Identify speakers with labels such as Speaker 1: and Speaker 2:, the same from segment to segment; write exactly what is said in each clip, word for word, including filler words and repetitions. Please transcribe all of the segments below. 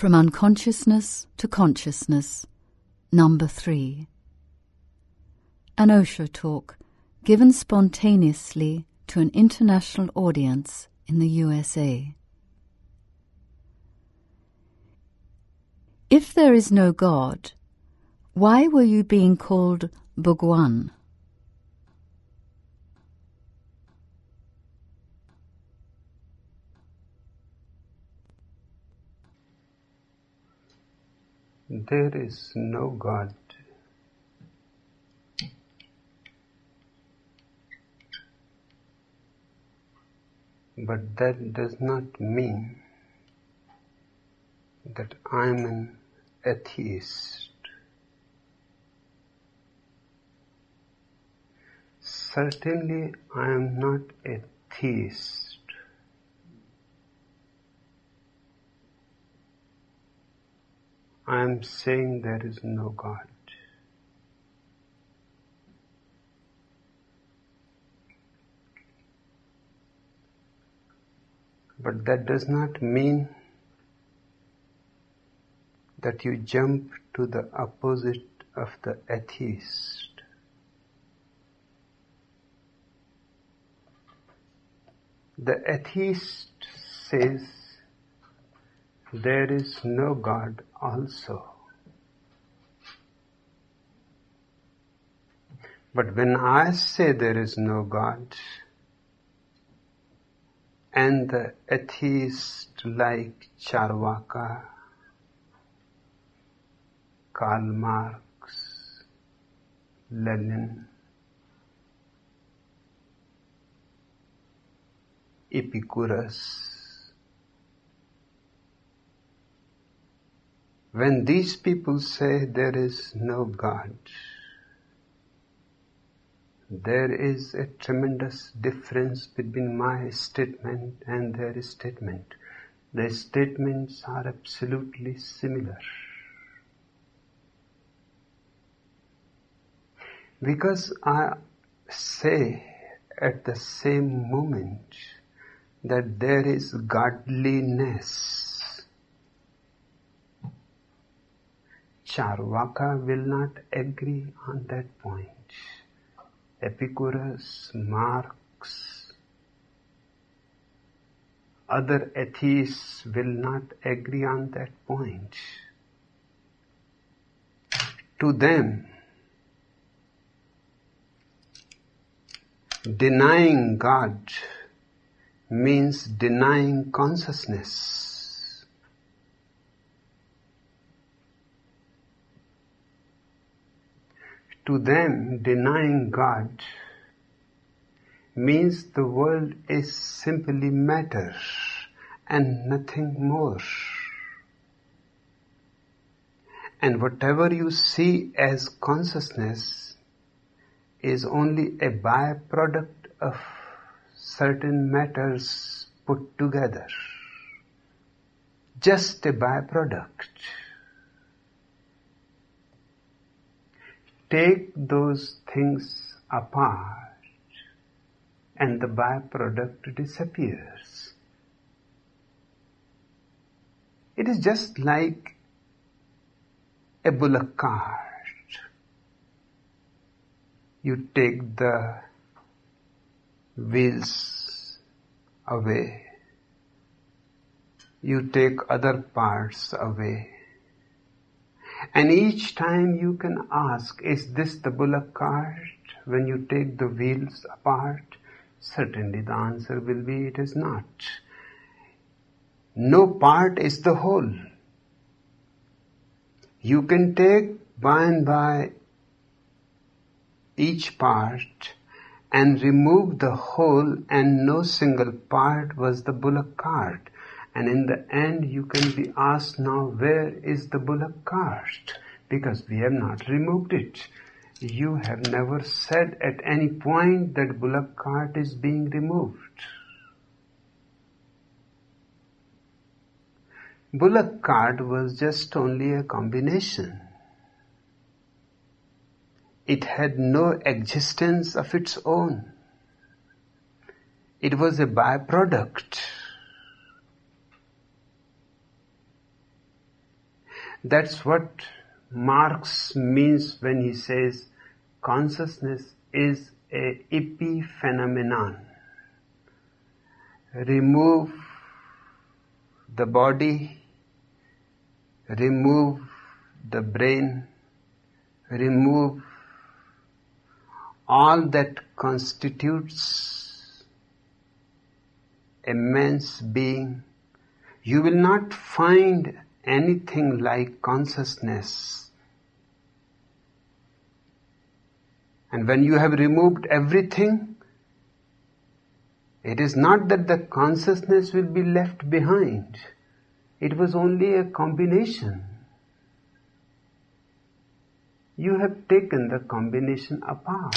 Speaker 1: From Unconsciousness to Consciousness, Number three. An Osho talk given spontaneously to an international audience in the U S A. If there is no God, why were you being called Bhagwan?
Speaker 2: There is no God. But that does not mean that I am an atheist. Certainly I am not a theist. I am saying there is no God. But that does not mean that you jump to the opposite of the atheist. The atheist says there is no God also. But when I say there is no God, and the atheist like Charvaka, Karl Marx, Lenin, Epicurus, when these people say there is no God, there is a tremendous difference between my statement and their statement. The statements are absolutely similar. Because I say at the same moment that there is godliness, Charvaka will not agree on that point. Epicurus, Marx, other atheists will not agree on that point. To them, denying God means denying consciousness. To them, denying God means the world is simply matter and nothing more. And whatever you see as consciousness is only a byproduct of certain matters put together. Just a byproduct. Take those things apart and the byproduct disappears. It is just like a bullock cart. You take the wheels away. You take other parts away. And each time you can ask, is this the bullock cart? When you take the wheels apart, certainly the answer will be it is not. No part is the whole. You can take by and by each part and remove the whole, and no single part was the bullock cart. And in the end you can be asked, now where is the bullock cart? Because we have not removed it. You have never said at any point that bullock cart is being removed. Bullock cart was just only a combination. It had no existence of its own. It was a byproduct. That's what Marx means when he says consciousness is a epiphenomenon. Remove the body, remove the brain, remove all that constitutes a man's being, you will not find anything like consciousness. And when you have removed everything, it is not that the consciousness will be left behind. It was only a combination. You have taken the combination apart.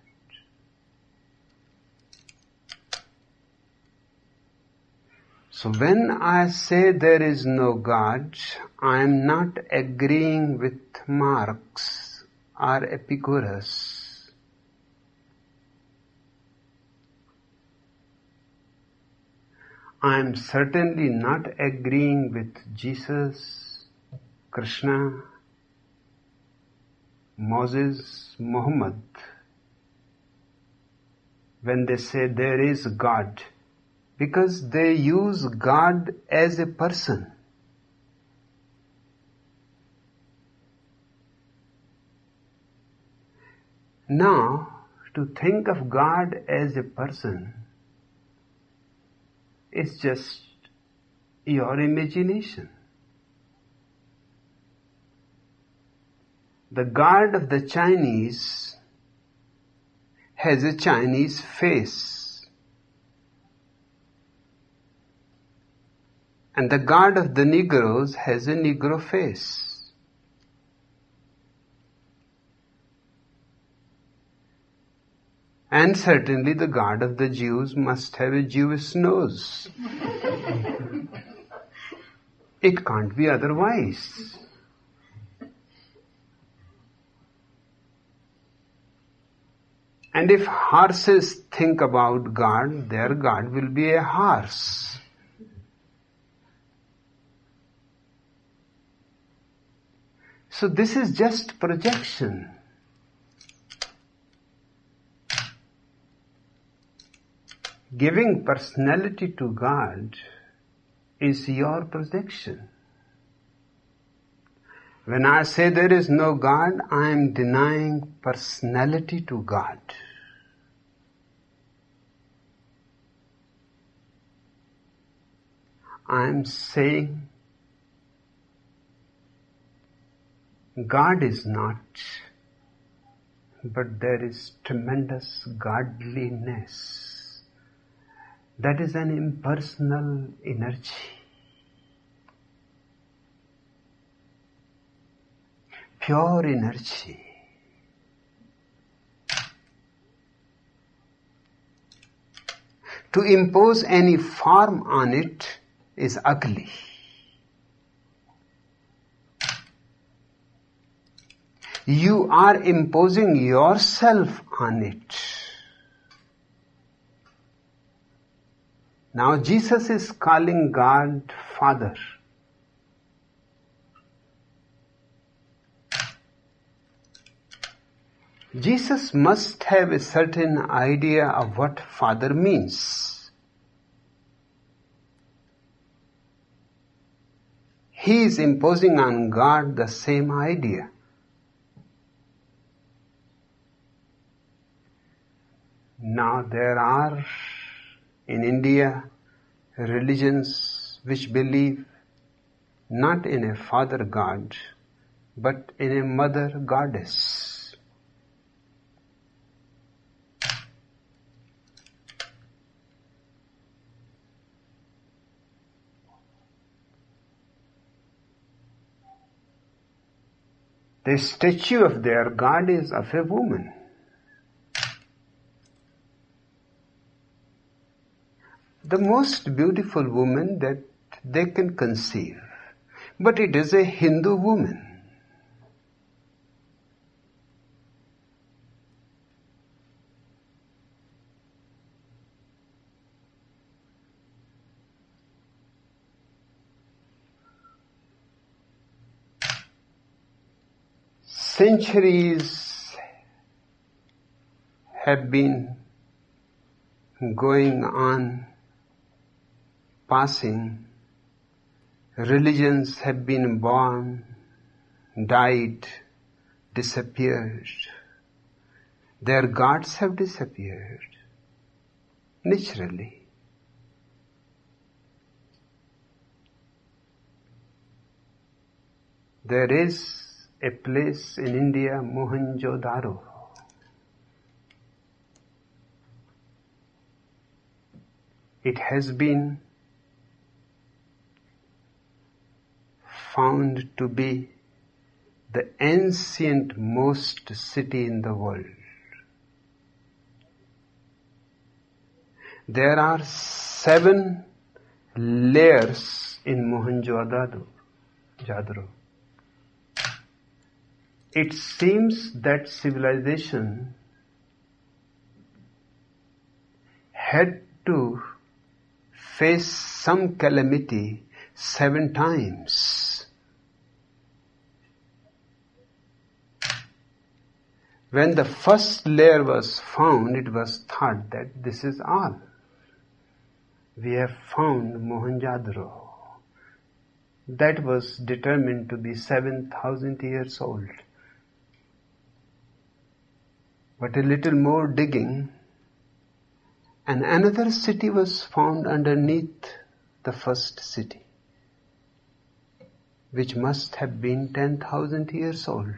Speaker 2: So when I say there is no God, I am not agreeing with Marx or Epicurus. I am certainly not agreeing with Jesus, Krishna, Moses, Muhammad, when they say there is God, because they use God as a person. Now, to think of God as a person is just your imagination. The God of the Chinese has a Chinese face, and the God of the Negroes has a Negro face. And certainly the God of the Jews must have a Jewish nose. It can't be otherwise. And if horses think about God, their God will be a horse. So this is just projection. Giving personality to God is your projection. When I say there is no God, I am denying personality to God. I am saying God is not, but there is tremendous godliness. That is an impersonal energy. Pure energy. To impose any form on it is ugly. You are imposing yourself on it. Now Jesus is calling God Father. Jesus must have a certain idea of what Father means. He is imposing on God the same idea. Now there are in India religions which believe not in a father God, but in a mother goddess. The statue of their God is of a woman. The most beautiful woman that they can conceive. But it is a Hindu woman. Centuries have been going on, passing. Religions have been born, died, disappeared. Their gods have disappeared, naturally. There is a place in India, Mohenjo-daro. It has been found to be the ancient most city in the world. There are seven layers in Mohenjo-daro. It seems that civilization had to face some calamity seven times. When the first layer was found, it was thought that this is all. We have found Mohenjo-daro. That was determined to be seven thousand years old. But a little more digging, and another city was found underneath the first city, which must have been ten thousand years old.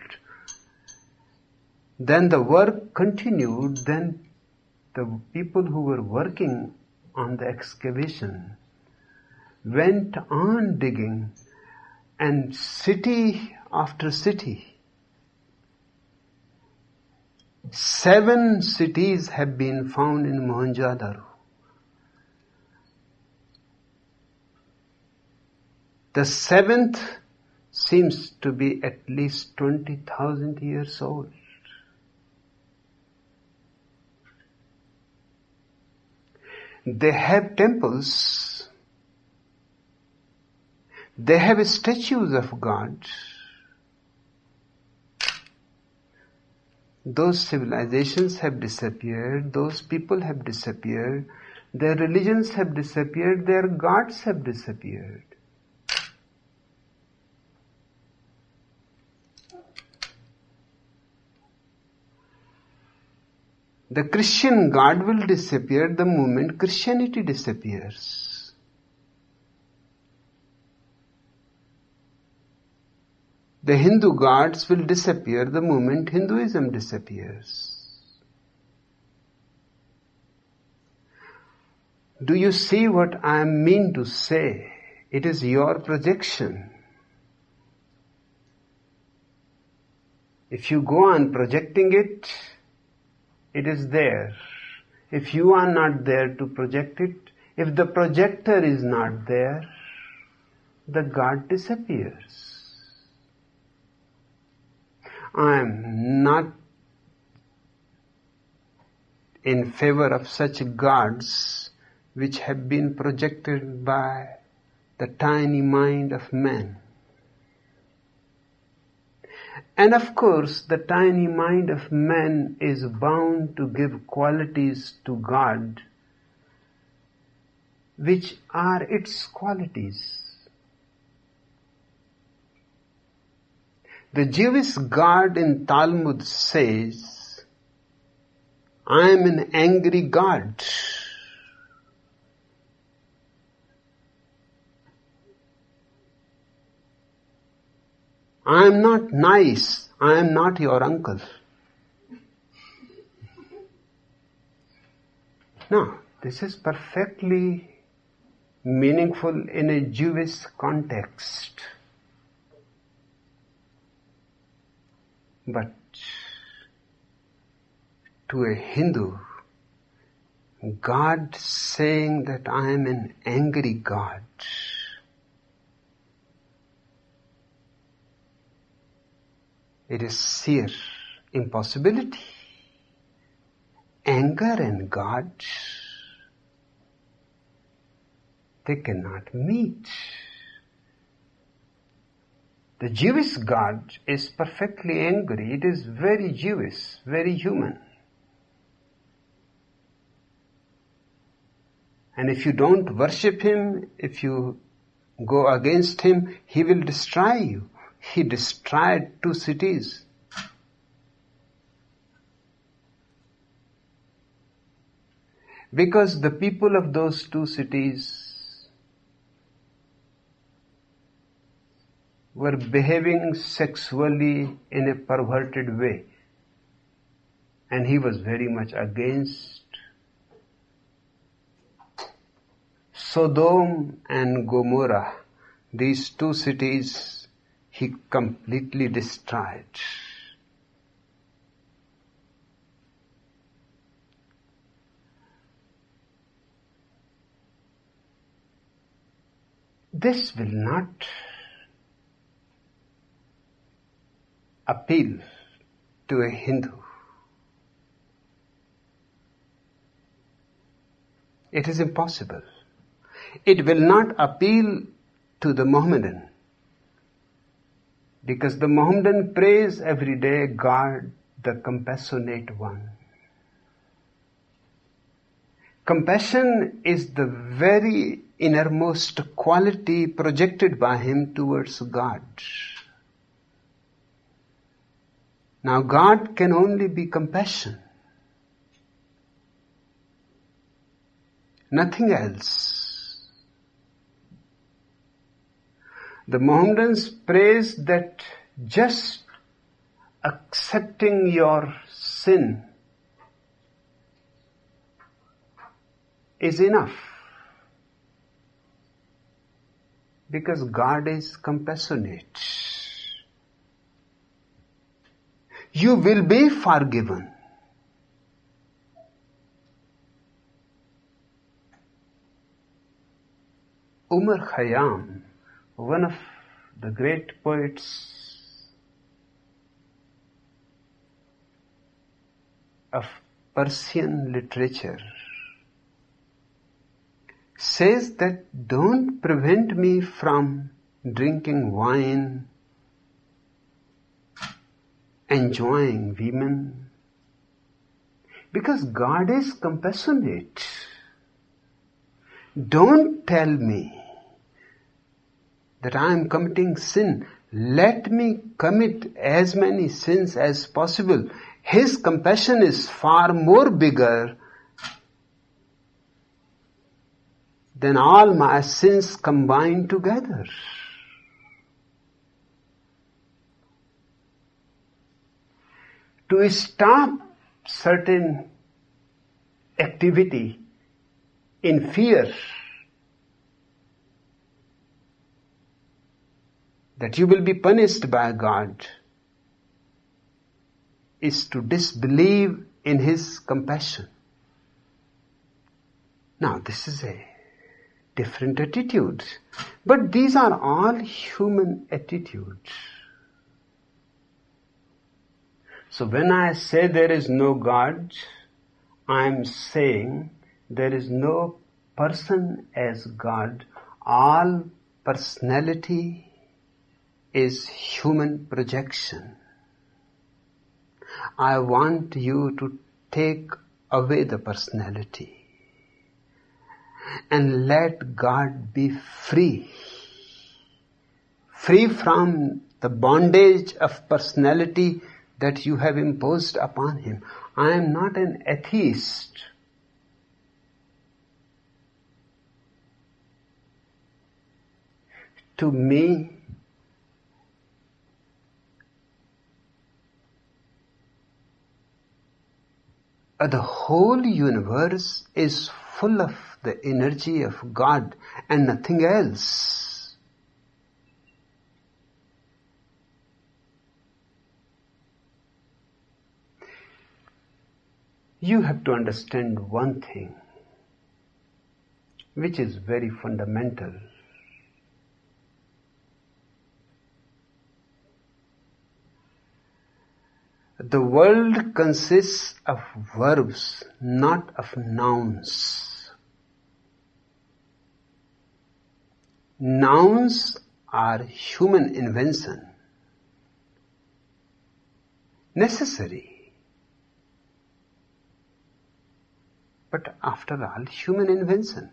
Speaker 2: Then the work continued. Then the people who were working on the excavation went on digging, and city after city, seven cities have been found in Mohenjo-daro. The seventh seems to be at least twenty thousand years old. They have temples. They have statues of God. Those civilizations have disappeared. Those people have disappeared. Their religions have disappeared. Their gods have disappeared. The Christian God will disappear the moment Christianity disappears. The Hindu gods will disappear the moment Hinduism disappears. Do you see what I mean to say? It is your projection. If you go on projecting it, it is there. If you are not there to project it, if the projector is not there, the God disappears. I am not in favor of such gods which have been projected by the tiny mind of man. And of course, the tiny mind of man is bound to give qualities to God which are its qualities. The Jewish God in Talmud says, I am an angry God. I am not nice. I am not your uncle. No, this is perfectly meaningful in a Jewish context. But to a Hindu, God saying that I am an angry God, it is sheer impossibility. Anger and God, they cannot meet. The Jewish God is perfectly angry. It is very Jewish, very human. And if you don't worship him, if you go against him, he will destroy you. He destroyed two cities. Because the people of those two cities were behaving sexually in a perverted way. And he was very much against. Sodom and Gomorrah, these two cities, he completely destroyed. This will not appeal to a Hindu. It is impossible. It will not appeal to the Mohammedan. Because the Mohammedan prays every day, God, the compassionate one. Compassion is the very innermost quality projected by him towards God. Now God can only be compassion. Nothing else. The Mohammedans praise that just accepting your sin is enough. Because God is compassionate. You will be forgiven. Umar Khayyam, one of the great poets of Persian literature, says that don't prevent me from drinking wine, enjoying women, because God is compassionate. Don't tell me that I am committing sin. Let me commit as many sins as possible. His compassion is far more bigger than all my sins combined together. To stop certain activity in fear that you will be punished by God is to disbelieve in His compassion. Now this is a different attitude, but these are all human attitudes. So when I say there is no God, I am saying there is no person as God. All personality is human projection. I want you to take away the personality and let God be free. Free from the bondage of personality that you have imposed upon Him. I am not an atheist. To me, the whole universe is full of the energy of God and nothing else. You have to understand one thing, which is very fundamental. The world consists of verbs, not of nouns. Nouns are human invention. necessary. But after all, human invention.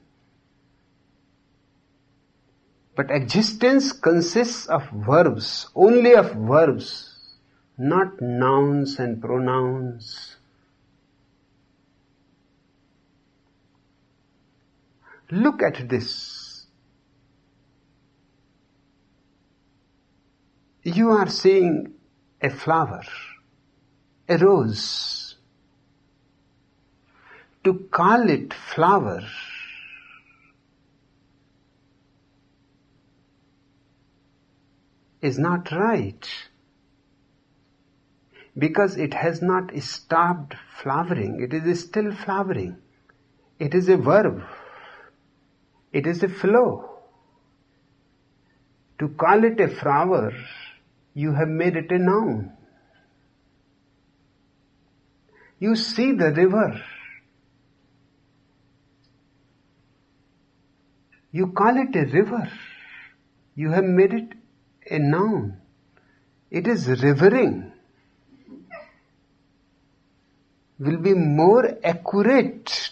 Speaker 2: But existence consists of verbs, only of verbs, not nouns and pronouns. Look at this. You are seeing a flower, a rose. To call it flower is not right, because it has not stopped flowering. It is still flowering. It is a verb. It is a flow. To call it a flower, you have made it a noun. You see the river. You call it a river. You have made it a noun. It is rivering. Will be more accurate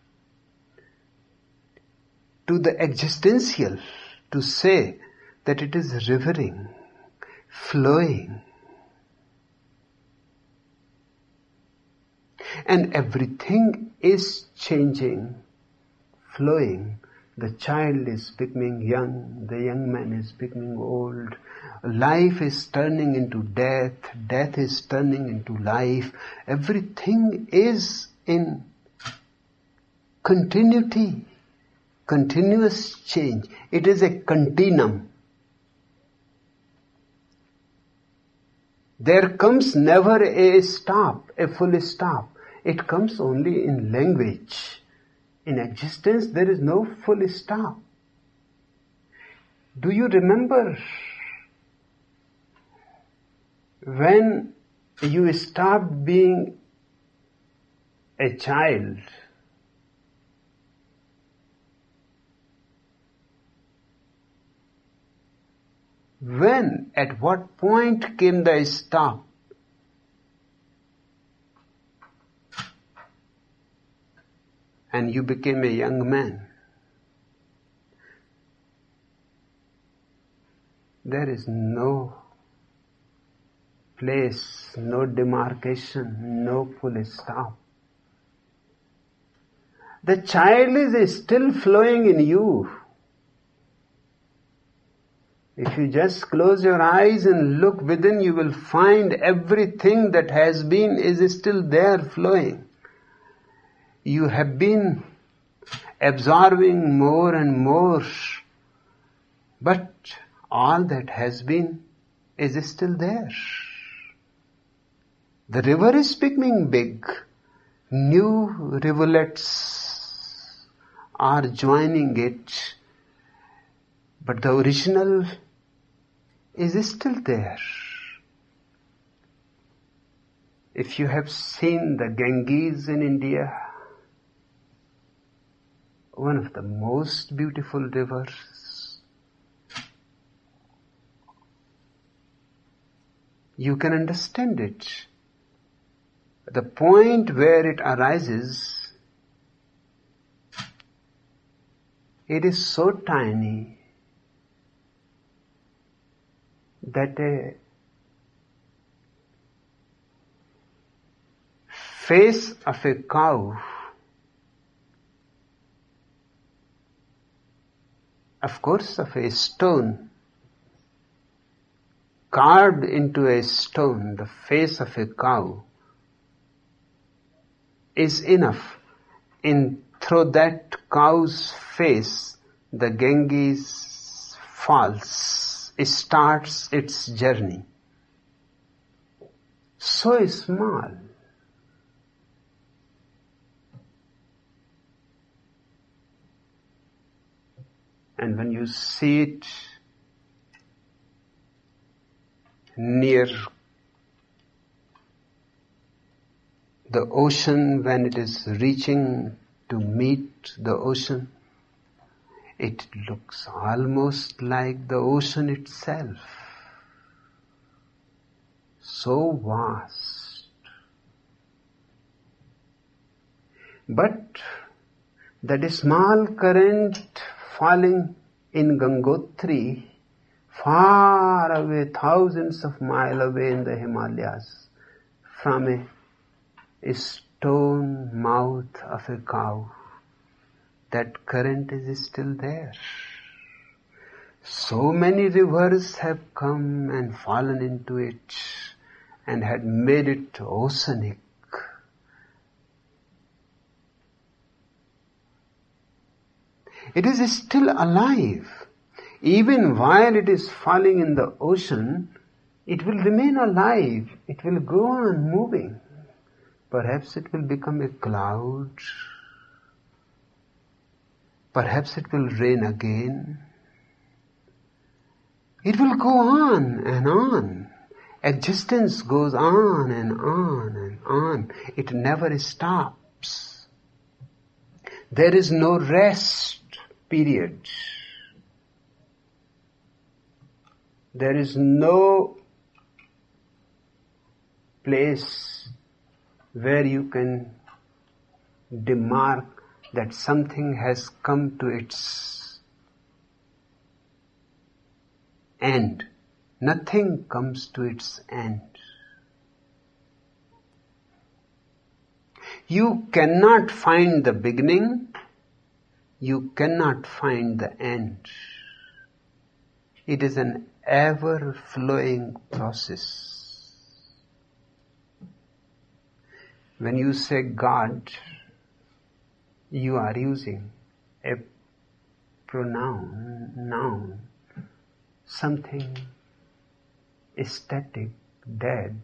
Speaker 2: to the existential to say that it is rivering, flowing. And everything is changing, flowing. The child is becoming young, the young man is becoming old. Life is turning into death, death is turning into life. Everything is in continuity, continuous change. It is a continuum. There comes never a stop, a full stop. It comes only in language. In existence, there is no full stop. Do you remember when you stopped being a child? When, at what point came the stop? And you became a young man. There is no place, no demarcation, no full stop. The child is still flowing in you. If you just close your eyes and look within, you will find everything that has been is still there flowing. You have been absorbing more and more, but all that has been is still there. The river is becoming big. New rivulets are joining it, but the original is still there. If you have seen the Ganges in India, one of the most beautiful rivers, you can understand it. The point where it arises, it is so tiny that a face of a cow, of course of a stone, carved into a stone, the face of a cow, is enough. In through that cow's face, the Ganges falls, it starts its journey. So small. And when you see it near the ocean, when it is reaching to meet the ocean, it looks almost like the ocean itself. so vast. But that small current falling in Gangotri, far away, thousands of miles away in the Himalayas, from a, a stone mouth of a cow, that current is still there. So many rivers have come and fallen into it and had made it oceanic. It is still alive. Even while it is falling in the ocean, it will remain alive. It will go on moving. Perhaps it will become a cloud. Perhaps it will rain again. It will go on and on. Existence goes on and on and on. It never stops. There is no rest period. There is no place where you can demark that something has come to its end. Nothing comes to its end. You cannot find the beginning. You cannot find the end. It is an ever-flowing process. When you say God, you are using a pronoun, noun, something static, dead.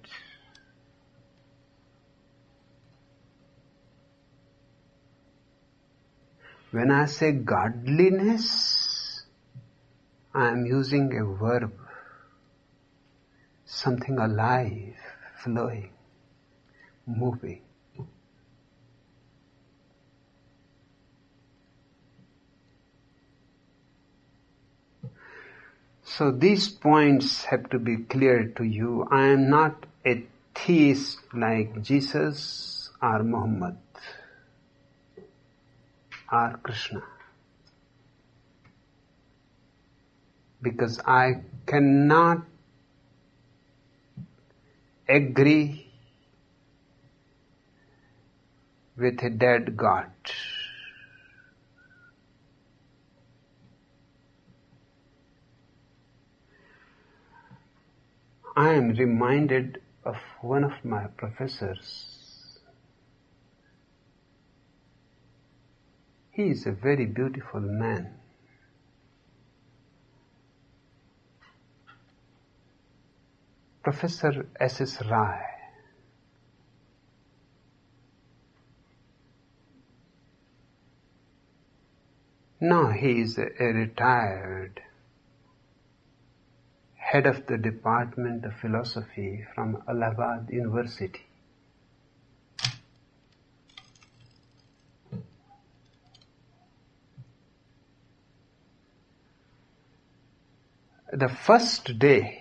Speaker 2: When I say godliness, I am using a verb, something alive, flowing, moving. So these points have to be clear to you. I am not a theist like Jesus or Muhammad or Krishna. Because I cannot agree with a dead God. I am reminded of one of my professors. He is a very beautiful man. Professor S S Rai. Now he is a, a retired head of the Department of Philosophy from Allahabad University. The first day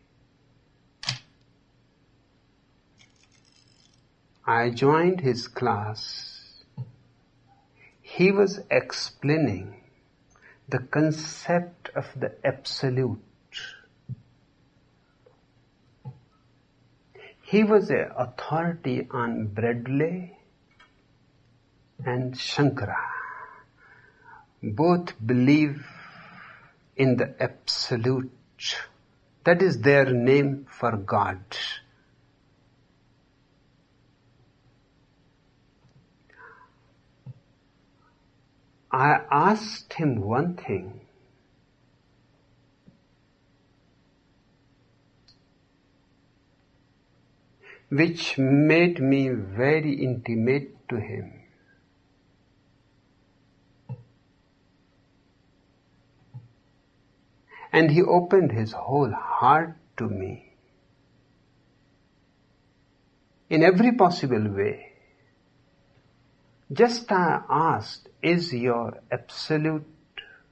Speaker 2: I joined his class, he was explaining the concept of the absolute. He was an authority on Bradley and Shankara. Both believe in the absolute. That is their name for God. I asked him one thing. Which made me very intimate to him. And he opened his whole heart to me in every possible way. Just I asked, is your absolute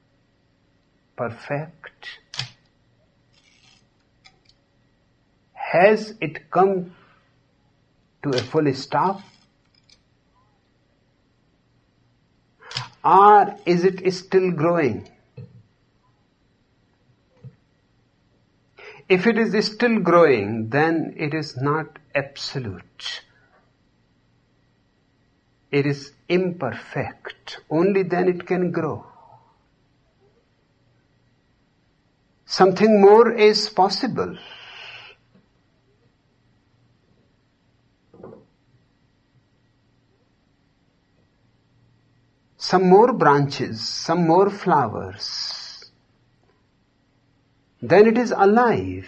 Speaker 2: perfect? has it come to a full stop? Or is it still growing? If it is still growing, then it is not absolute. It is imperfect. Only then it can grow. Something more is possible. Some more branches, some more flowers. Then it is alive.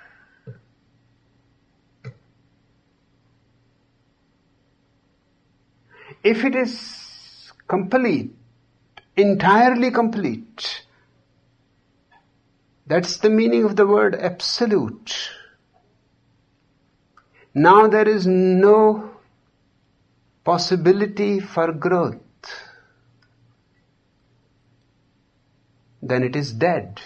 Speaker 2: If it is complete, entirely complete, that's the meaning of the word absolute. Now there is no possibility for growth. Then it is dead.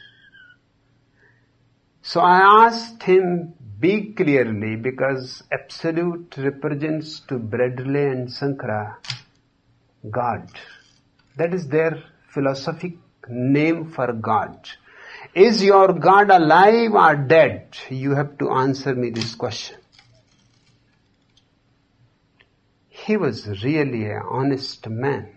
Speaker 2: So I asked him, be clearly, because absolute represents to Bradley and Sankara God. That is their philosophic name for God. Is your God alive or dead? You have to answer me this question. He was really an honest man.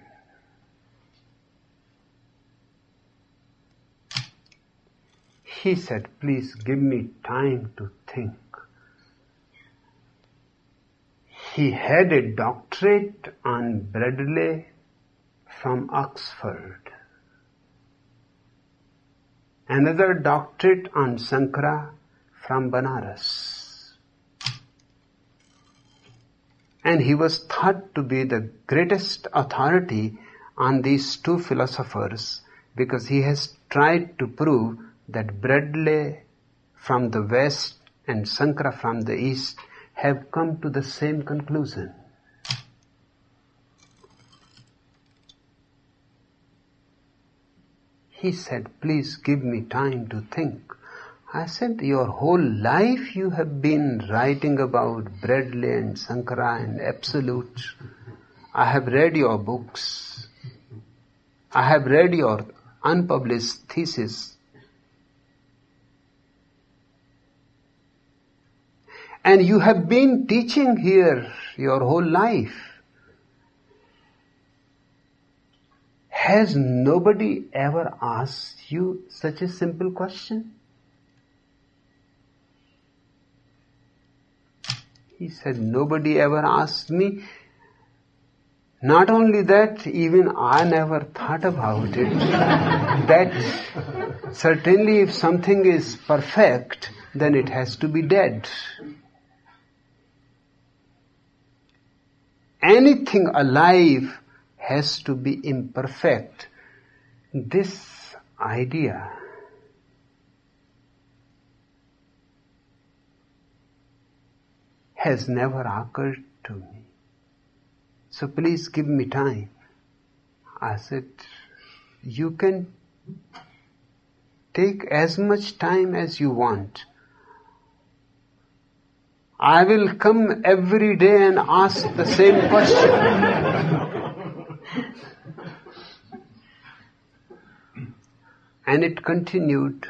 Speaker 2: He said, please give me time to think. He had a doctorate on Bradley from Oxford. Another doctorate on Sankara from Banaras. And he was thought to be the greatest authority on these two philosophers because he has tried to prove that Bradley from the west and Sankara from the east have come to the same conclusion. He said, please give me time to think. I said, your whole life you have been writing about Bradley and Sankara and absolute. I have read your books. I have read your unpublished thesis. And you have been teaching here your whole life. Has nobody ever asked you such a simple question? He said, nobody ever asked me. Not only that, even I never thought about it. That certainly if something is perfect, then it has to be dead. Anything alive has to be imperfect. This idea has never occurred to me. So please give me time. I said, you can take as much time as you want. I will come every day and ask the same question. And it continued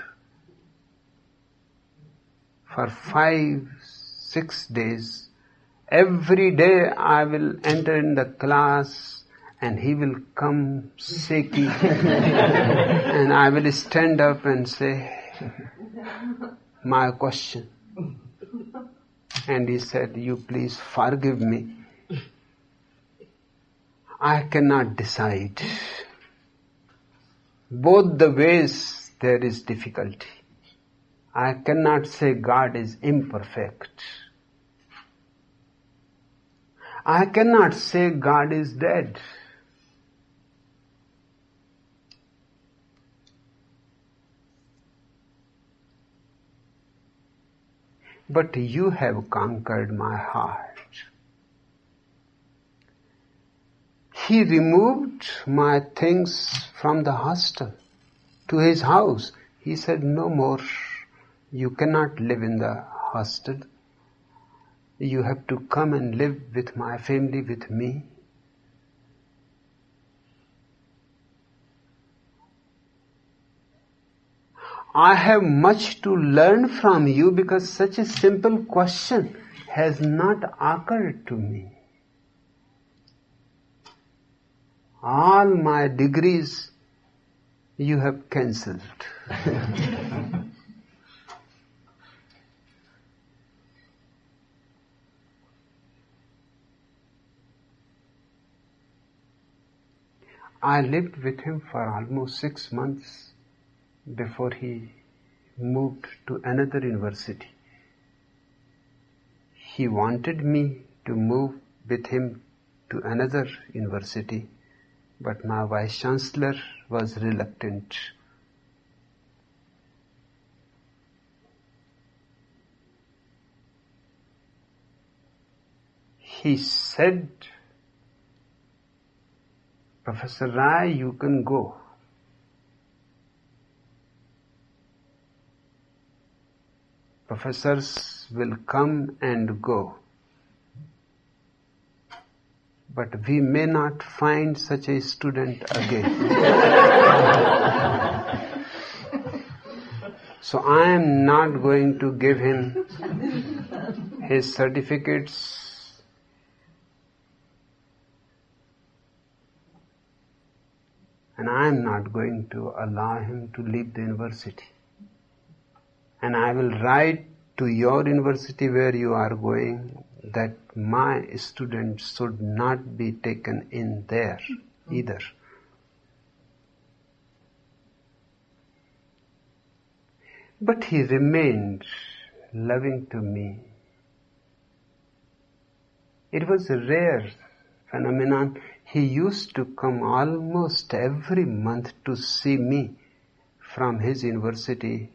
Speaker 2: for five, six days. Every day I will enter in the class and he will come shaky and I will stand up and say, my question. And he said, you please forgive me. I cannot decide. Both the ways there is difficulty. I cannot say God is imperfect. I cannot say God is dead. But you have conquered my heart. He removed my things from the hostel to his house. He said, no more. You cannot live in the hostel. You have to come and live with my family, with me. I have much to learn from you because such a simple question has not occurred to me. All my degrees you have cancelled. I lived with him for almost six months before he moved to another university. He wanted me to move with him to another university, but my vice chancellor was reluctant. He said, Professor Rai, you can go. Professors will come and go. But we may not find such a student again. So I am not going to give him his certificates. And I am not going to allow him to leave the university. And I will write to your university where you are going that my students should not be taken in there either. But he remained loving to me. It was a rare phenomenon. He used to come almost every month to see me from his university.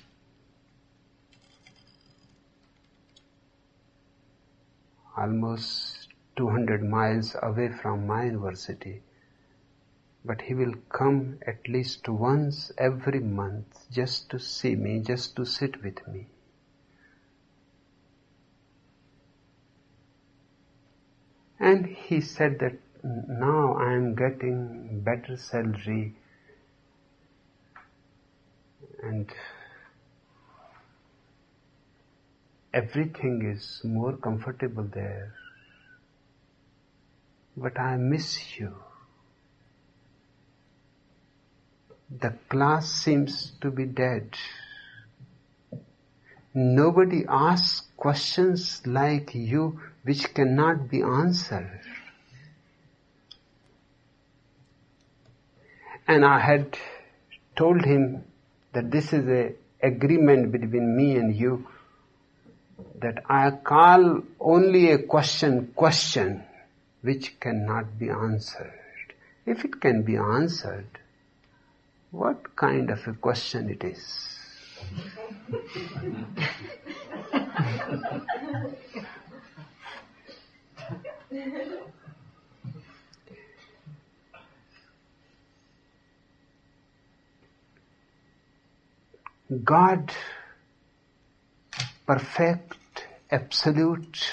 Speaker 2: Almost two hundred miles away from my university. But he will come at least once every month just to see me, just to sit with me. And he said that now I am getting better salary and everything is more comfortable there. But I miss you. The class seems to be dead. Nobody asks questions like you which cannot be answered. And I had told him that this is an agreement between me and you, that I call only a question question which cannot be answered. If it can be answered, what kind of a question it is? God, perfect, absolute,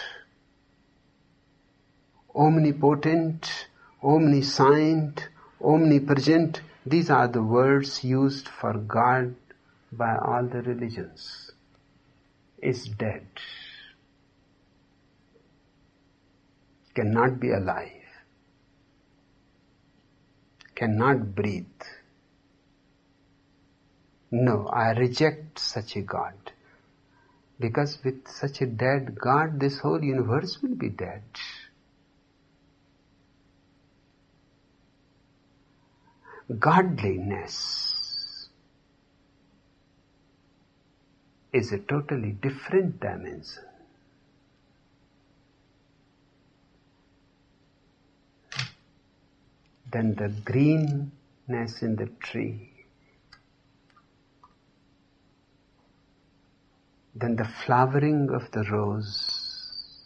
Speaker 2: omnipotent, omniscient, omnipresent, these are the words used for God by all the religions, is dead, cannot be alive, cannot breathe. No, I reject such a God. Because with such a dead God, this whole universe will be dead. Godliness is a totally different dimension. Than the greenness in the tree, than the flowering of the rose,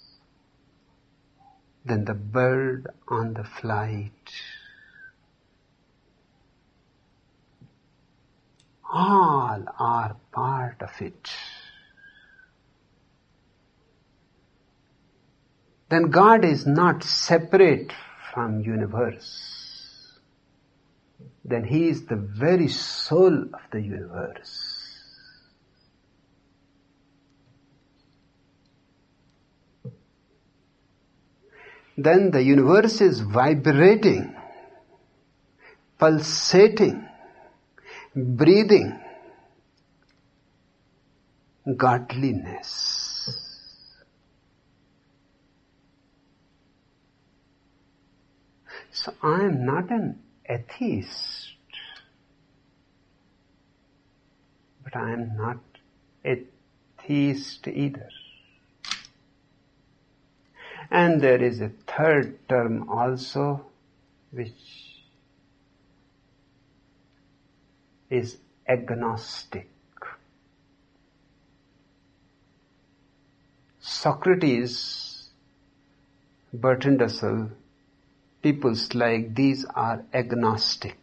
Speaker 2: than the bird on the flight. All are part of it. then God is not separate from universe. Then He is the very soul of the universe. Then the universe is vibrating, pulsating, breathing godliness. So I am not an atheist, but I am not a theist either. And there is a third term also, which is agnostic. Socrates, Bertrand Russell, peoples like these are agnostic.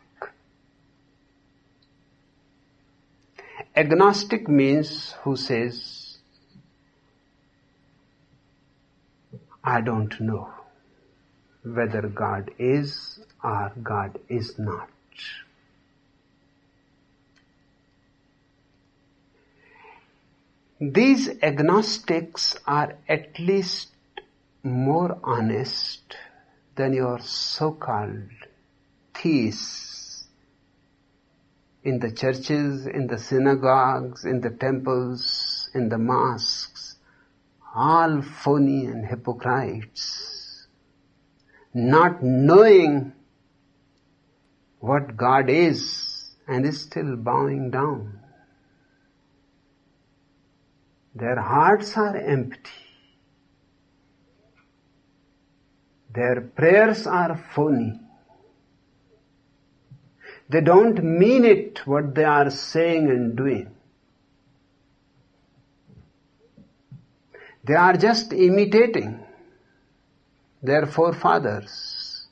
Speaker 2: Agnostic means who says, I don't know whether God is or God is not. These agnostics are at least more honest than your so-called theists in the churches, in the synagogues, in the temples, in the mosques, all phony and hypocrites, not knowing what God is and is still bowing down. Their hearts are empty. Their prayers are phony. They don't mean it what they are saying and doing. They are just imitating their forefathers.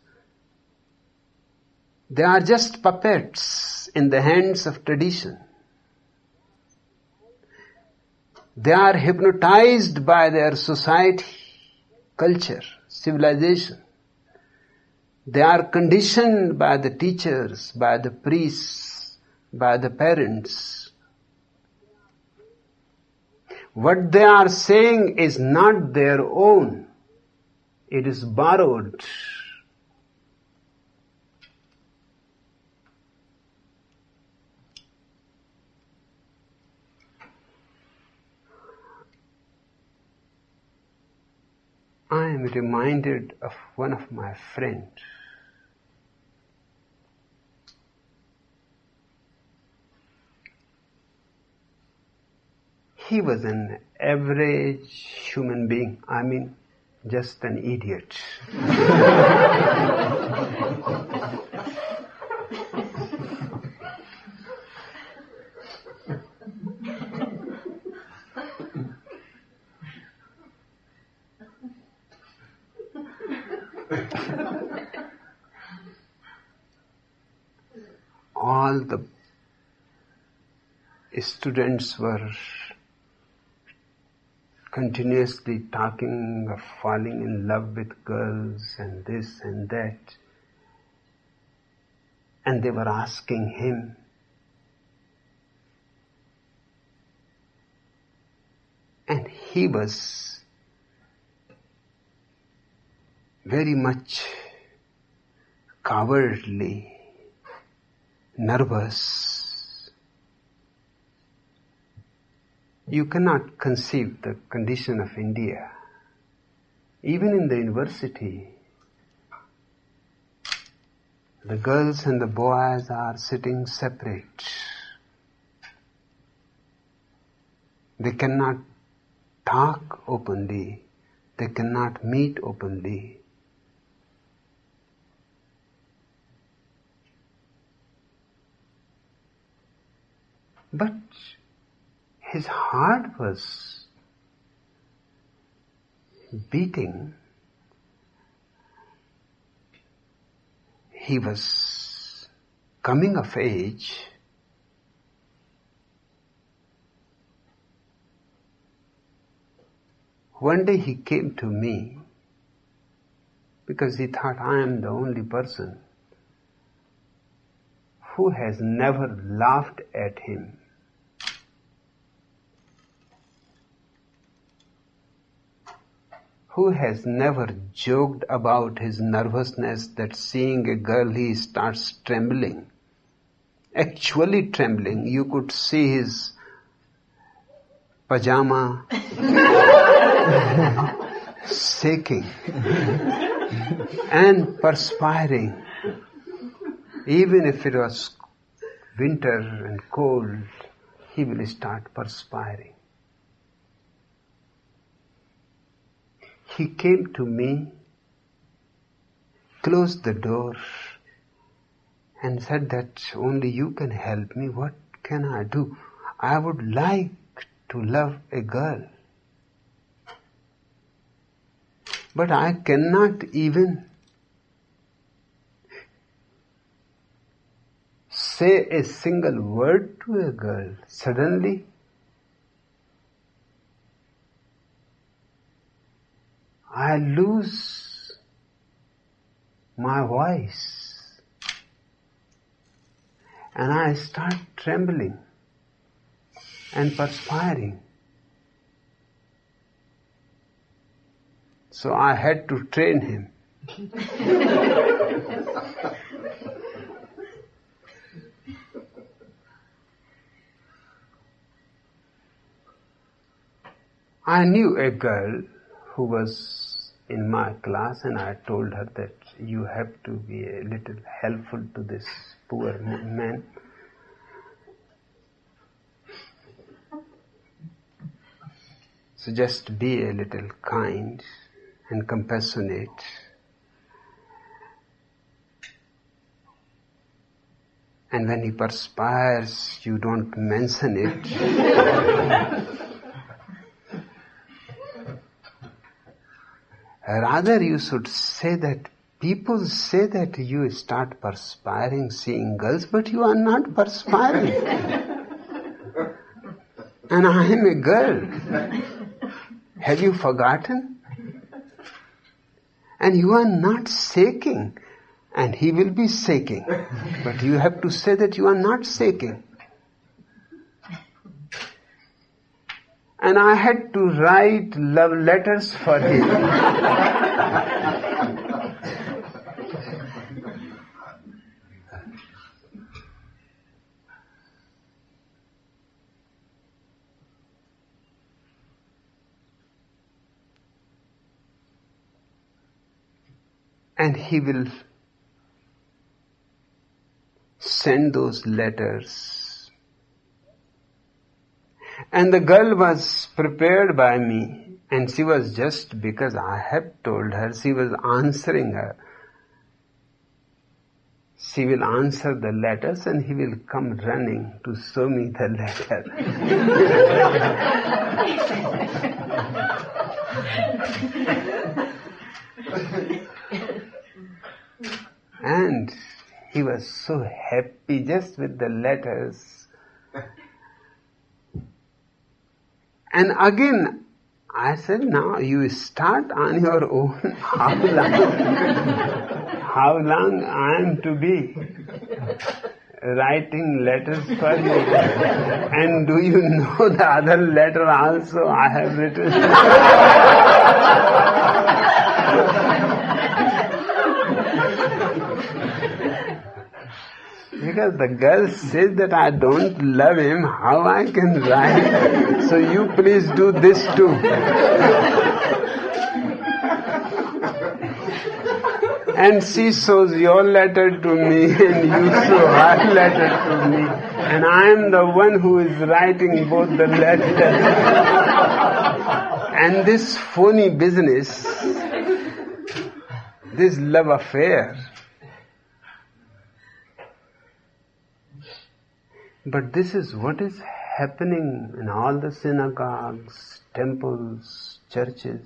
Speaker 2: They are just puppets in the hands of tradition. They are hypnotized by their society, culture, civilization. They are conditioned by the teachers, by the priests, by the parents. What they are saying is not their own. It is borrowed. I am reminded of one of my friends. He was an average human being. I mean, just an idiot. All the students were continuously talking of falling in love with girls and this and that. And they were asking him, and he was very much cowardly, nervous. You cannot conceive the condition of India. Even in the university, the girls and the boys are sitting separate. They cannot talk openly. They cannot meet openly. But his heart was beating. He was coming of age. One day he came to me because he thought, I am the only person who has never laughed at him. Who has never joked about his nervousness that seeing a girl he starts trembling. Actually trembling. You could see his pajama shaking and perspiring. Even if it was winter and cold, he will start perspiring. He came to me, closed the door, and said that only you can help me. What can I do? I would like to love a girl, but I cannot even say a single word to a girl. Suddenly, I lose my voice and I start trembling and perspiring. So I had to train him. I knew a girl who was in my class, and I told her that you have to be a little helpful to this poor man. So just be a little kind and compassionate. And when he perspires, you don't mention it. Rather, you should say that people say that you start perspiring seeing girls, but you are not perspiring. And I am a girl. Have you forgotten? And you are not shaking. And he will be shaking. But you have to say that you are not shaking. And I had to write love letters for him. And he will send those letters. And the girl was prepared by me, and she was just because I had told her, she was answering her. She will answer the letters and he will come running to show me the letter. And he was so happy just with the letters. And again, I said, now you start on your own. How long, how long I am to be writing letters for you? And do you know the other letter also I have written? Because the girl says that I don't love him, how I can write? So you please do this too. And she shows your letter to me and you show her letter to me. And I am the one who is writing both the letters. And this phony business, this love affair, but this is what is happening in all the synagogues, temples, churches.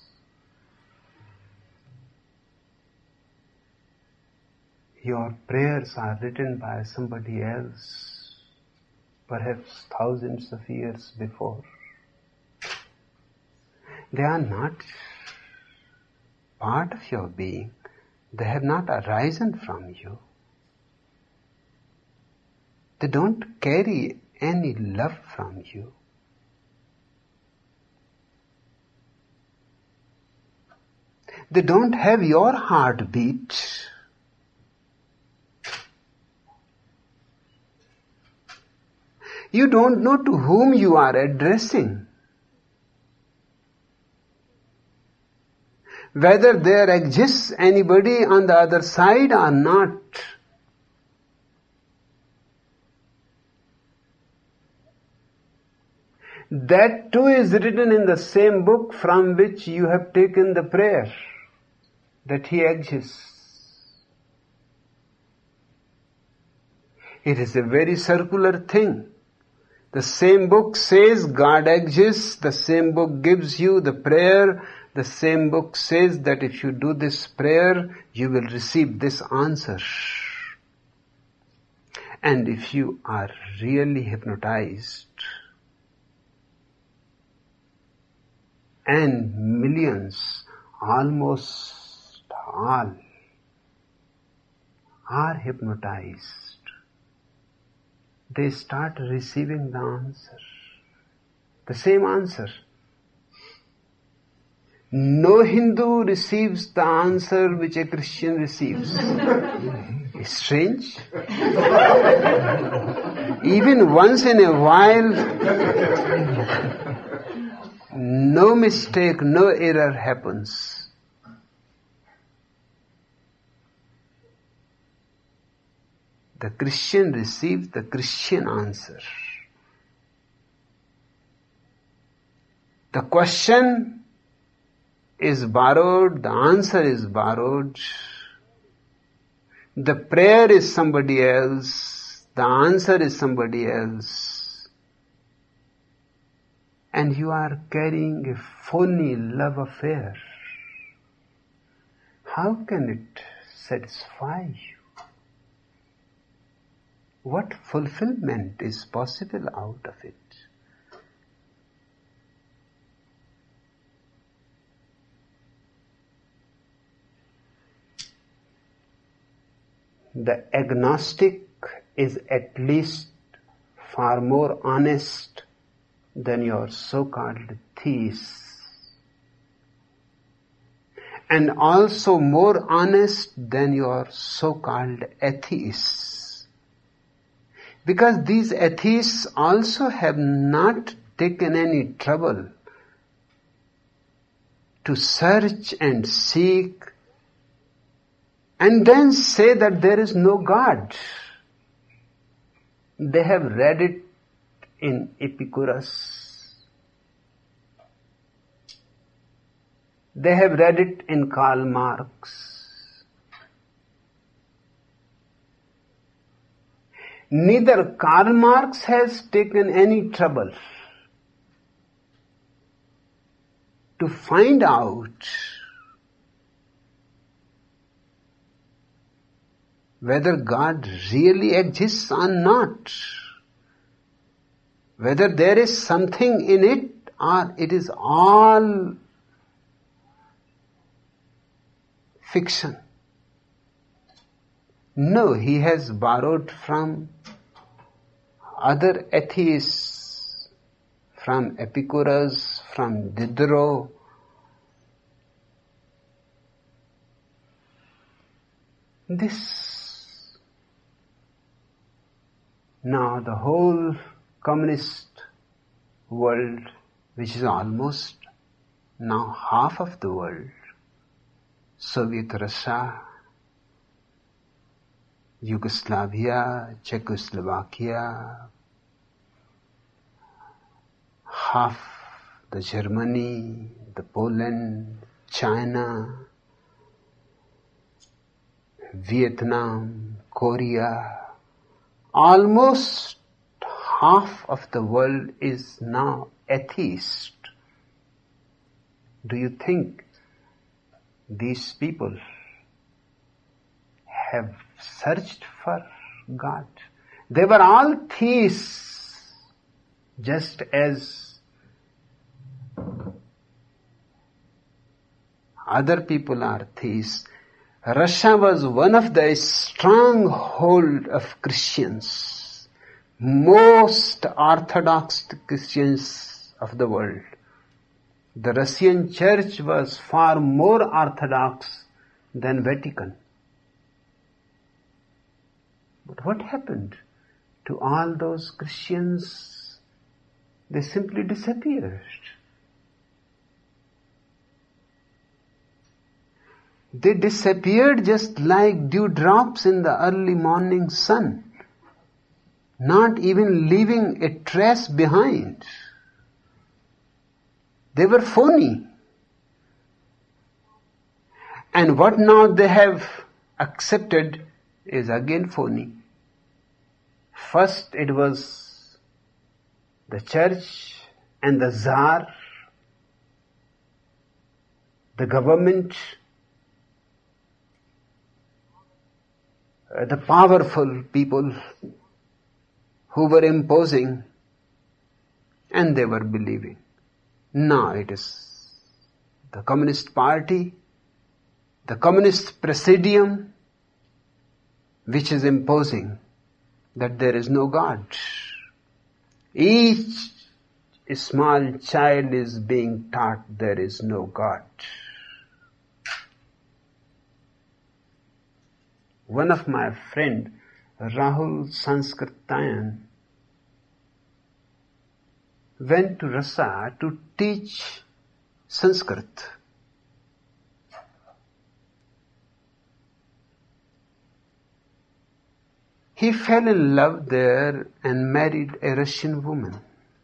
Speaker 2: Your prayers are written by somebody else, perhaps thousands of years before. They are not part of your being. They have not arisen from you. They don't carry any love from you. They don't have your heartbeat. You don't know to whom you are addressing. Whether there exists anybody on the other side or not. That too is written in the same book from which you have taken the prayer, that He exists. It is a very circular thing. The same book says God exists, the same book gives you the prayer, the same book says that if you do this prayer, you will receive this answer. And if you are really hypnotized, and millions, almost all, are hypnotized, they start receiving the answer. The same answer. No Hindu receives the answer which a Christian receives. It's strange. Even once in a while, no mistake, no error happens. The Christian receives the Christian answer. The question is borrowed, the answer is borrowed. The prayer is somebody else, the answer is somebody else. And you are carrying a phony love affair. How can it satisfy you? What fulfillment is possible out of it? The agnostic is at least far more honest than your so-called theists, and also more honest than your so-called atheists. Because these atheists also have not taken any trouble to search and seek and then say that there is no God. They have read it in Epicurus. They have read it in Karl Marx. Neither Karl Marx has taken any trouble to find out whether God really exists or not, whether there is something in it or it is all fiction. No, he has borrowed from other atheists, from Epicurus, from Diderot. This. Now the whole communist world, which is almost now half of the world, Soviet Russia, Yugoslavia, Czechoslovakia, half the Germany, the Poland, China, Vietnam, Korea, almost half of the world is now atheist. Do you think these people have searched for God? They were all theists, just as other people are theists. Russia was one of the stronghold of Christians, most orthodox Christians of the world. The Russian church was far more orthodox than Vatican. But what happened to all those Christians? They simply disappeared. They disappeared just like dewdrops in the early morning sun, not even leaving a trace behind. They were phony. And what now they have accepted is again phony. First it was the church and the Tsar, the government, uh, the powerful people who were imposing, and they were believing. Now it is the Communist Party, the Communist Presidium, which is imposing that there is no God. Each small child is being taught there is no God. One of my friend, Rahul Sanskritayan, went to Russia to teach Sanskrit. He fell in love there and married a Russian woman.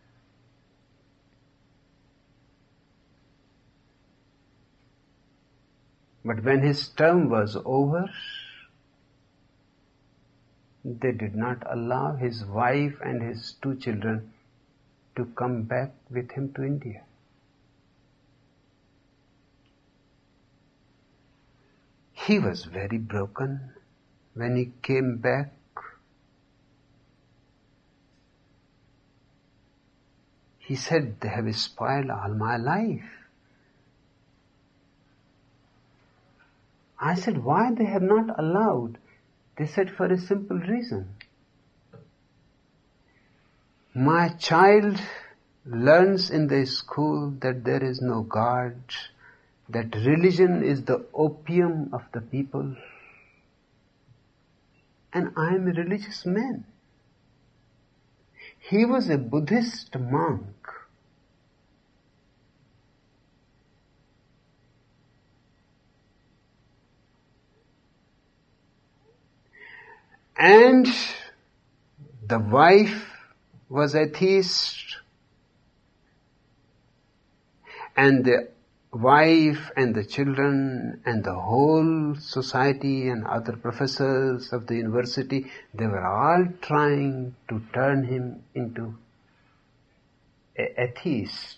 Speaker 2: But when his term was over, they did not allow his wife and his two children to come back with him to India. He was very broken when he came back. He said, they have spoiled all my life. I said, why they have not allowed? They said, for a simple reason. My child learns in the school that there is no God, that religion is the opium of the people. And I am a religious man. He was a Buddhist monk. And the wife was atheist, and the wife and the children and the whole society and other professors of the university, they were all trying to turn him into an atheist.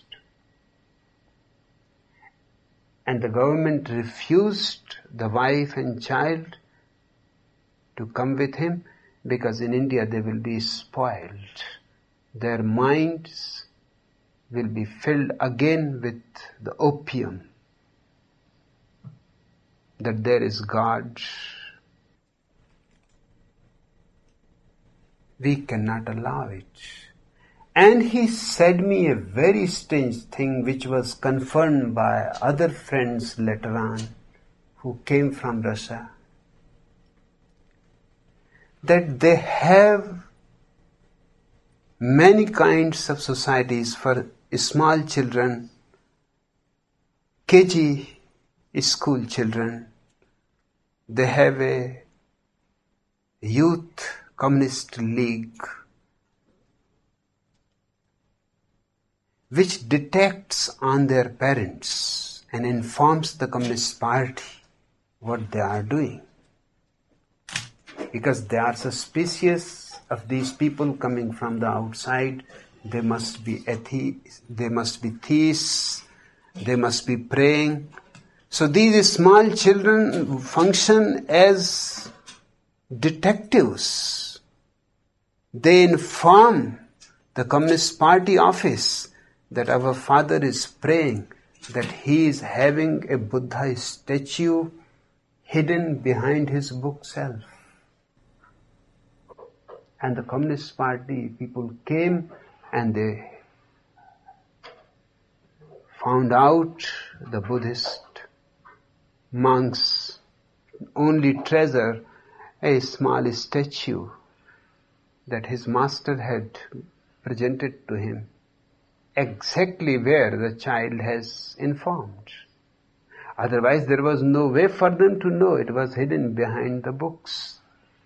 Speaker 2: And the government refused the wife and child to come with him, because in India they will be spoiled. Their minds will be filled again with the opium that there is God. We cannot allow it. And he said me a very strange thing which was confirmed by other friends later on who came from Russia, that they have many kinds of societies for small children, K G school children. They have a youth communist league which detects on their parents and informs the Communist Party what they are doing. Because they are suspicious of these people coming from the outside. They must be atheists, they must be theists, they must be praying. So these small children function as detectives. They inform the Communist Party office that our father is praying, that he is having a Buddha statue hidden behind his bookshelf. And the Communist Party people came and they found out the Buddhist monks only treasure a small statue that his master had presented to him, exactly where the child has informed. Otherwise there was no way for them to know. It was hidden behind the books.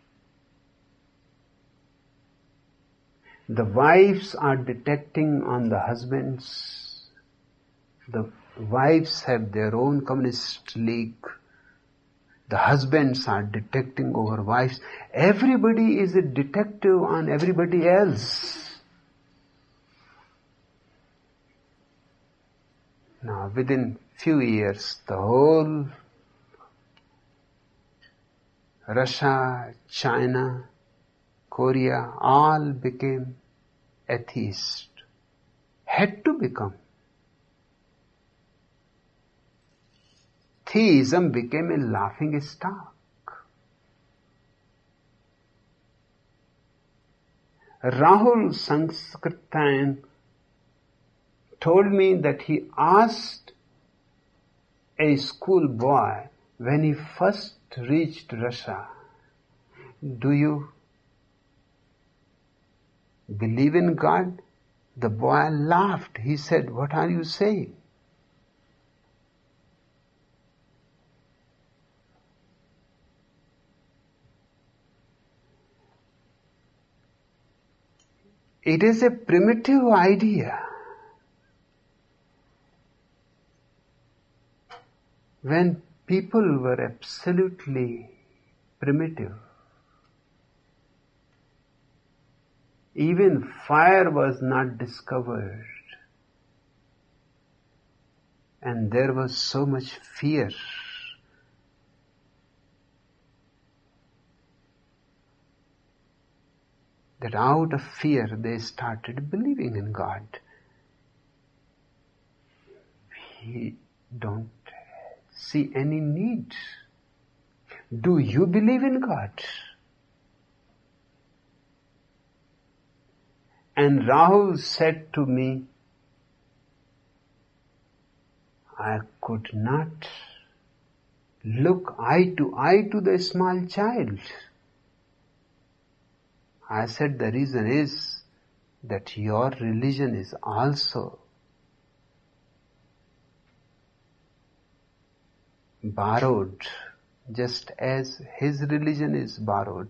Speaker 2: The wives are detecting on the husbands. The wives have their own communist league. The husbands are detecting over wives. Everybody is a detective on everybody else. Now, within few years, the whole Russia, China, Korea, all became atheist. Had to become. Theism became a laughing stock. Rahul Sanskritan told me that he asked a school boy when he first reached Russia, "Do you believe in God?" The boy laughed. He said, "What are you saying?" It is a primitive idea. When people were absolutely primitive, even fire was not discovered, and there was so much fear. That out of fear they started believing in God. We don't see any need. Do you believe in God? And Rahul said to me, I could not look eye to eye to the small child. I said, the reason is that your religion is also borrowed, just as his religion is borrowed.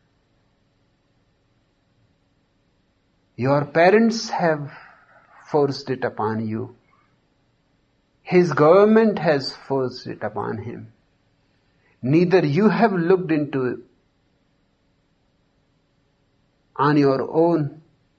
Speaker 2: Your parents have forced it upon you. His government has forced it upon him. Neither you have looked into it on your own,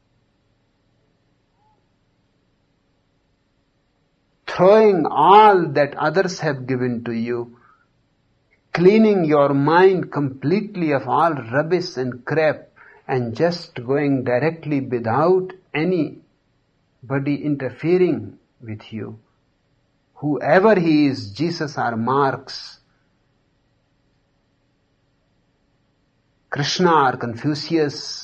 Speaker 2: throwing all that others have given to you, cleaning your mind completely of all rubbish and crap, and just going directly without anybody interfering with you. Whoever he is, Jesus or Marx, Krishna or Confucius,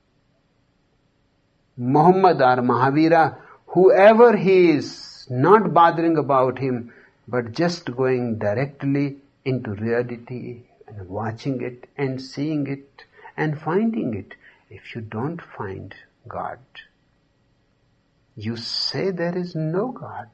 Speaker 2: Muhammad or Mahavira, whoever he is, not bothering about him, but just going directly into reality and watching it and seeing it and finding it. If you don't find God, you say there is no God.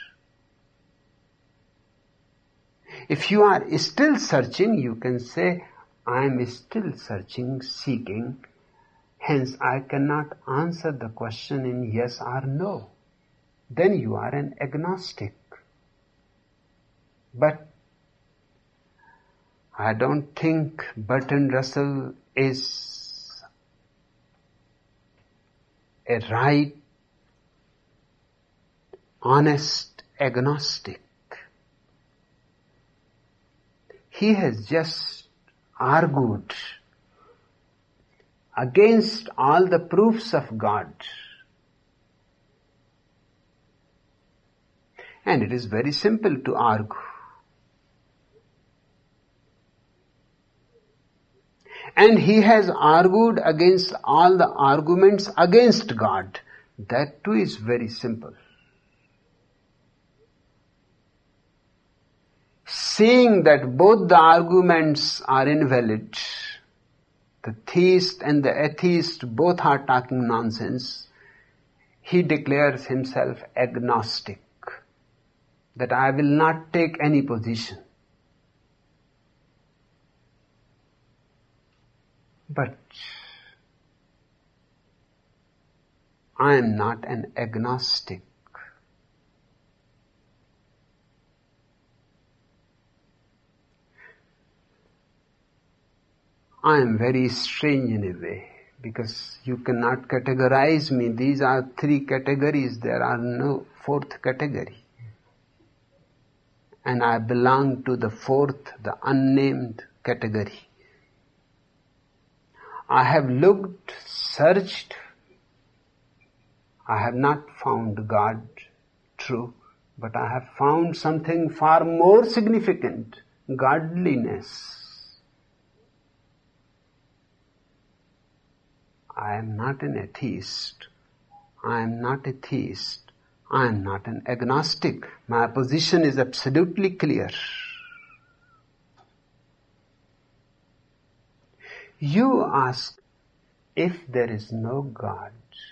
Speaker 2: If you are still searching, you can say, I am still searching, seeking. Hence, I cannot answer the question in yes or no. Then you are an agnostic. But I don't think Bertrand Russell is a right, honest agnostic. He has just argued against all the proofs of God. And it is very simple to argue. And he has argued against all the arguments against God. That too is very simple. Seeing that both the arguments are invalid, the theist and the atheist both are talking nonsense, he declares himself agnostic, that I will not take any position. But I am not an agnostic. I am very strange in a way, because you cannot categorize me. These are three categories. There are no fourth category. And I belong to the fourth, the unnamed category. I have looked, searched. I have not found God true, but I have found something far more significant, godliness. I am not an atheist. I am not a theist. I am not an agnostic. My position is absolutely clear. You ask, if there is no God,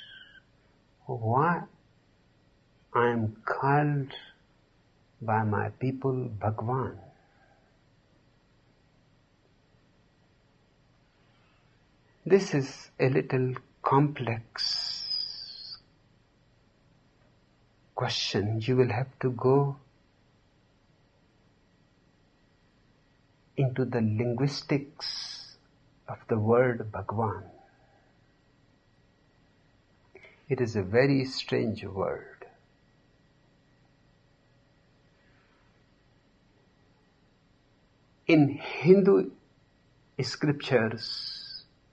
Speaker 2: why I am called by my people Bhagwan? This is a little complex question. You will have to go into the linguistics of the word Bhagwan. It is a very strange word. In Hindu scriptures,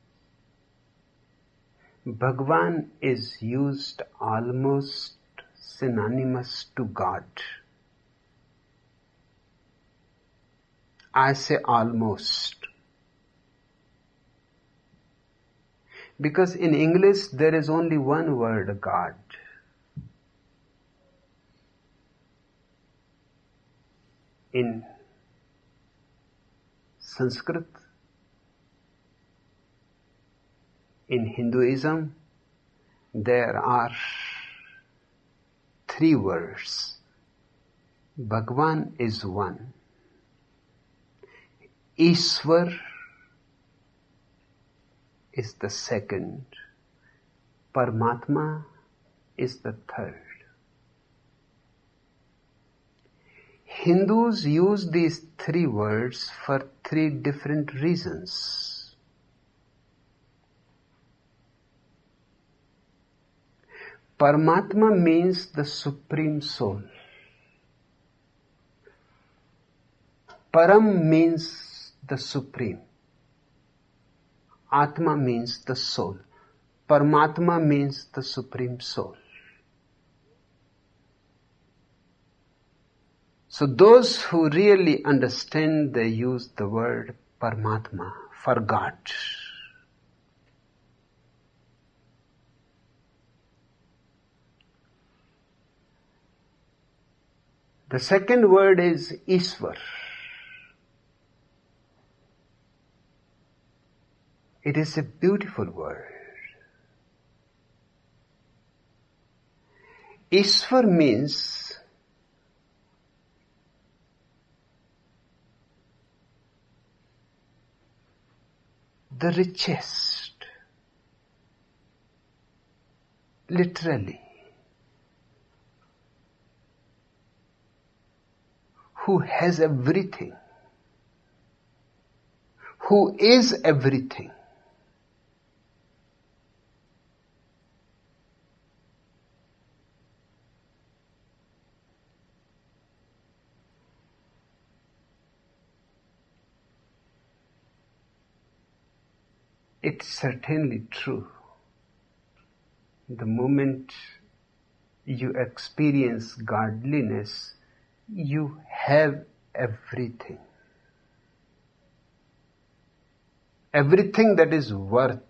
Speaker 2: Bhagwan is used almost synonymous to God. I say almost. Because in English there is only one word, God. In Sanskrit, in Hinduism, there are three words. Bhagwan is one. Ishwar is the second. Paramatma is the third. Hindus use these three words for three different reasons. Paramatma means the Supreme Soul. Param means the Supreme. Atma means the soul. Paramatma means the Supreme Soul. So those who really understand, they use the word Paramatma for God. The second word is Ishwar. It is a beautiful word. Ishwar means the richest, literally, who has everything, who is everything. It's certainly true. The moment you experience godliness, you have everything. Everything that is worth.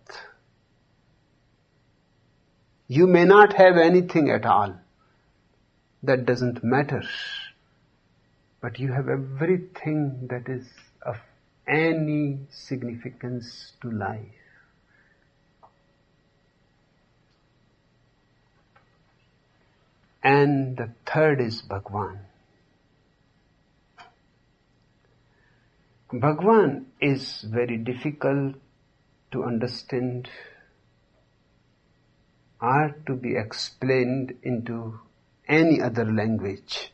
Speaker 2: You may not have anything at all. That doesn't matter. But you have everything that is of any significance to life. And the third is Bhagwan. Bhagwan is very difficult to understand or to be explained into any other language.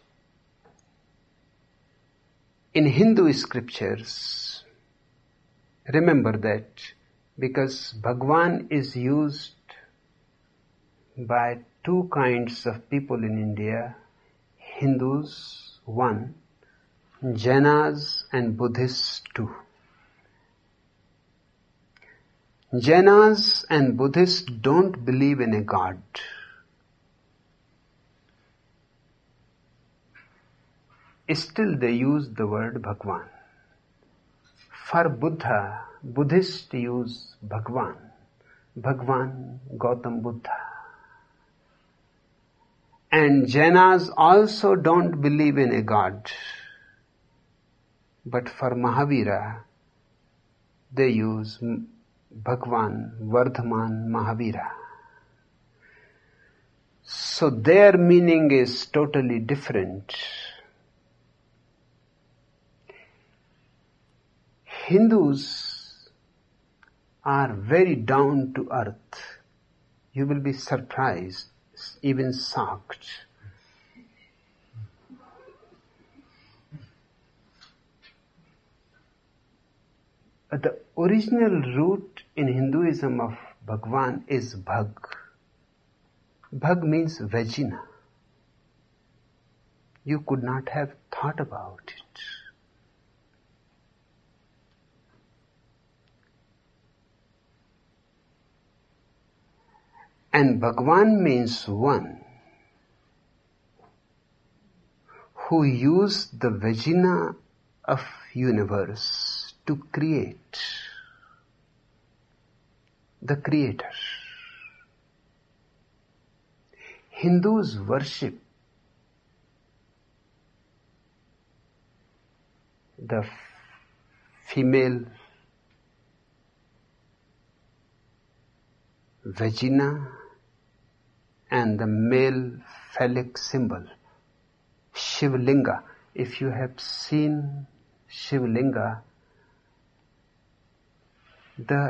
Speaker 2: In Hindu scriptures, remember that because Bhagwan is used by two kinds of people in India, Hindus, one, Jainas and Buddhists, two. Jainas and Buddhists don't believe in a God. Still they use the word Bhagwan. For Buddha, Buddhists use Bhagwan. Bhagwan Gautam Buddha. And Jainas also don't believe in a God. But for Mahavira, they use Bhagwan Vardhaman Mahavira. So their meaning is totally different. Hindus are very down to earth. You will be surprised, even shocked. The original root in Hinduism of Bhagwan is Bhag. Bhag means vagina. You could not have thought about it. And Bhagwan means one who used the vagina of universe to create, the creator. Hindus worship the female vagina and the male phallic symbol, Shivlinga. If you have seen Shivlinga, the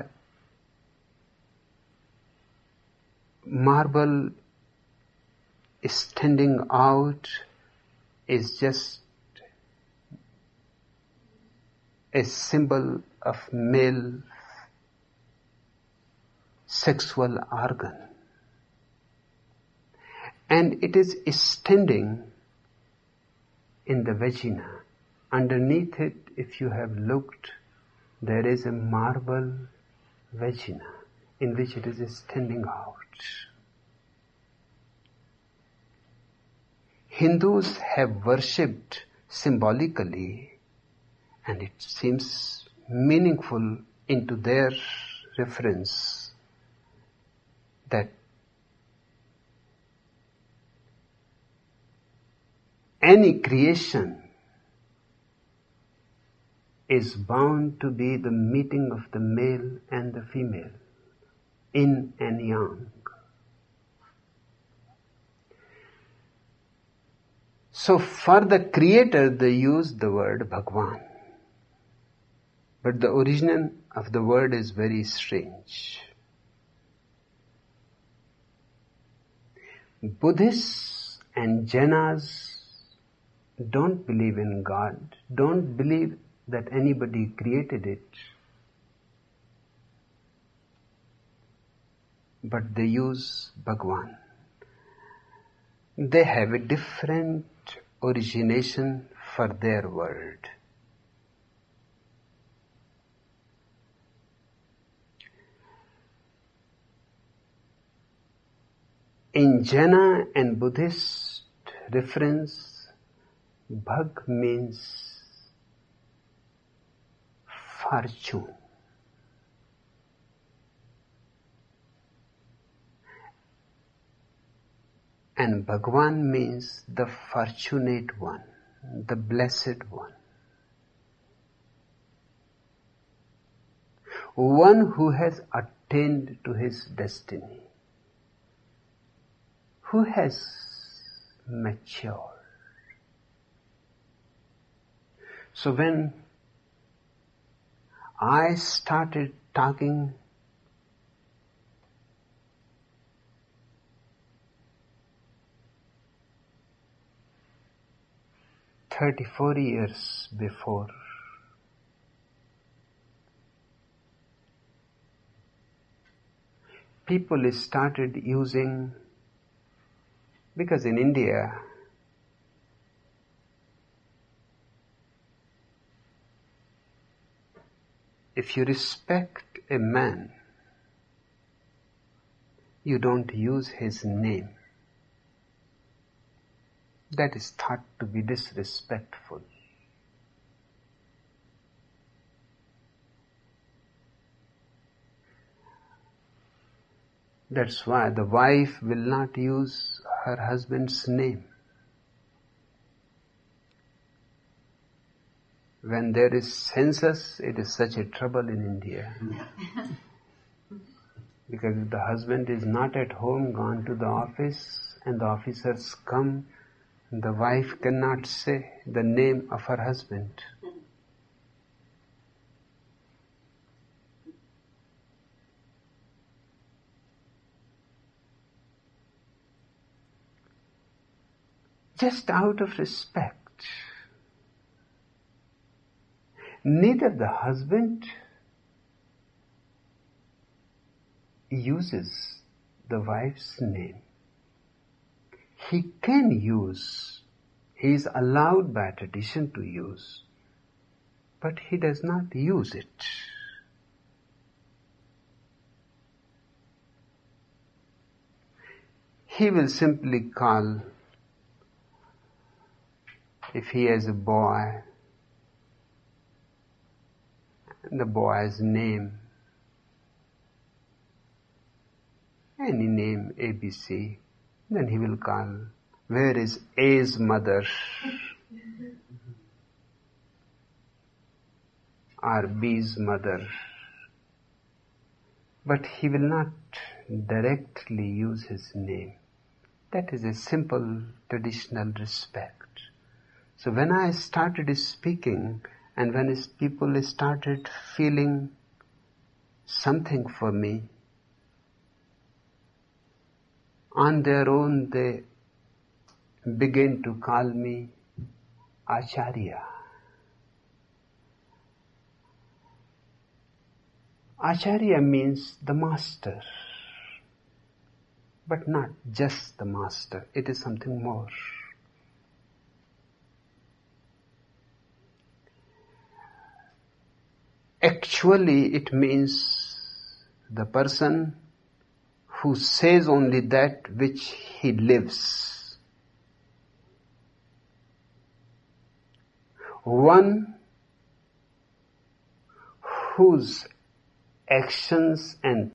Speaker 2: marble standing out is just a symbol of male sexual organ. And it is standing in the vagina. Underneath it, if you have looked, there is a marble vagina in which it is standing out. Hindus have worshipped symbolically, and it seems meaningful into their reference that any creation is bound to be the meeting of the male and the female, yin and yang. So for the creator they use the word Bhagwan. But the origin of the word is very strange. Buddhists and Jainas don't believe in God, don't believe that anybody created it, but they use Bhagwan. They have a different origination for their word. In Jaina and Buddhist reference, Bhag means fortune. And Bhagwan means the fortunate one, the blessed one. One who has attained to his destiny, who has matured. So when I started talking thirty-four years before, people started using, because in India, if you respect a man, you don't use his name. That is thought to be disrespectful. That's why the wife will not use her husband's name. When there is census, it is such a trouble in India. Because if the husband is not at home, gone to the office, and the officers come, the wife cannot say the name of her husband. Just out of respect. Neither the husband uses the wife's name. He can use, he is allowed by tradition to use, but he does not use it. He will simply call, if he has a boy, the boy's name, any name, A B C, then he will call, where is A's mother? Or B's mother? But he will not directly use his name. That is a simple traditional respect. So when I started speaking, and when his people started feeling something for me, on their own they began to call me Acharya. Acharya means the master, but not just the master, it is something more. Actually, it means the person who says only that which he lives. One whose actions and